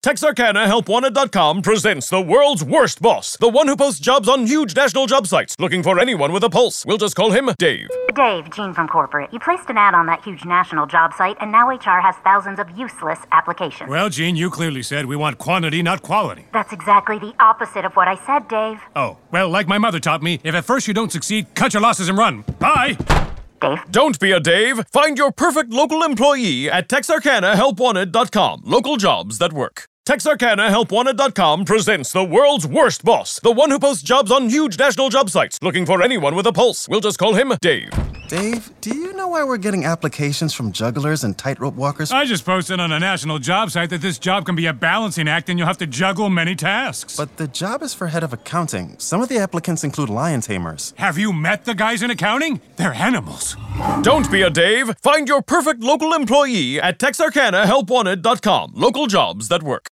Texarkana HelpWanted.com presents the world's worst boss, the one who posts jobs on huge national job sites, looking for anyone with a pulse. We'll just call him Dave. Dave, Gene from corporate. You placed an ad on that huge national job site, and now HR has thousands of useless applications. Well, Gene, you clearly said we want quantity, not quality. That's exactly the opposite of what I said, Dave. Oh, well, like my mother taught me, if at first you don't succeed, cut your losses and run. Bye! Dave? Don't be a Dave. Find your perfect local employee at Texarkana HelpWanted.com. Local jobs that work. Texarkana HelpWanted.com presents the world's worst boss, the one who posts jobs on huge national job sites, looking for anyone with a pulse. We'll just call him Dave. Dave, do you know why we're getting applications from jugglers and tightrope walkers? I just posted on a national job site that this job can be a balancing act and you'll have to juggle many tasks. But the job is for head of accounting. Some of the applicants include lion tamers. Have you met the guys in accounting? They're animals. Don't be a Dave. Find your perfect local employee at Texarkana HelpWanted.com. Local jobs that work.